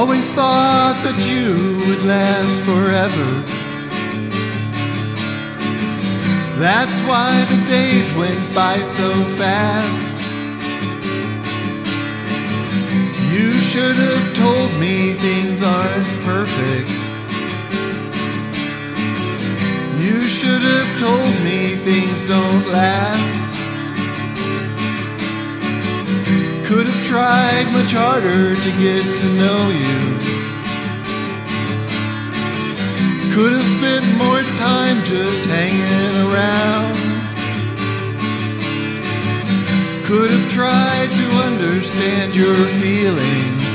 Always thought that you would last forever. That's why the days went by so fast. You should have told me things aren't perfect. You should have told me things don't last. Could have tried much harder to get to know you. Could have spent more time just hanging around. Could have tried to understand your feelings.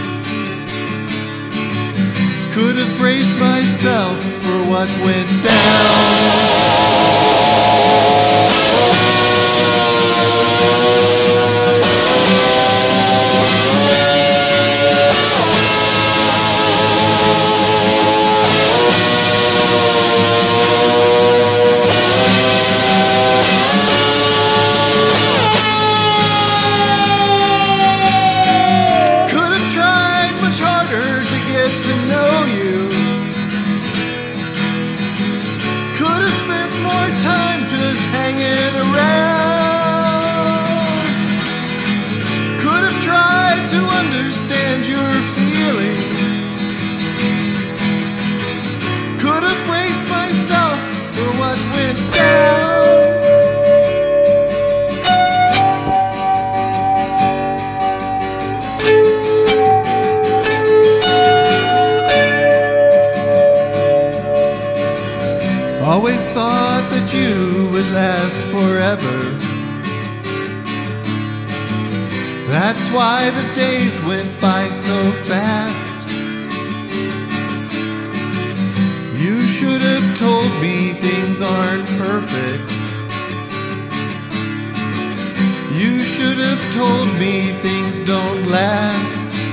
Could have braced myself for what went down. To know you. Could have spent more time just hanging around. Could have tried to understand your feelings. Could have braced myself for what went down. Always thought that you would last forever. That's why the days went by so fast. You should have told me things aren't perfect. You should have told me things don't last.